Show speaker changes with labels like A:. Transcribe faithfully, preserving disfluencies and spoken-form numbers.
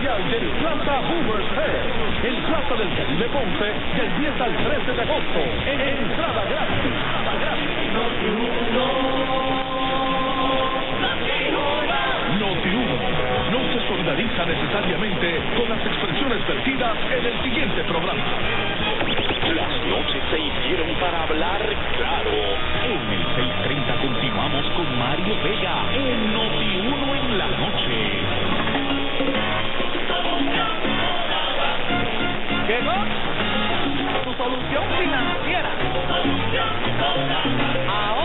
A: especial del Plaza Hoover Fair, el Plaza del Caribe Ponce, del diez al trece de agosto. Entrada gratis. Noti uno no se solidariza necesariamente con las expresiones vertidas en el siguiente programa.
B: Las noches se hicieron para hablar claro. En el seiscientos treinta continuamos con Mario Vega en Noti uno en la noche.
C: Llegó tu solución financiera. Ahora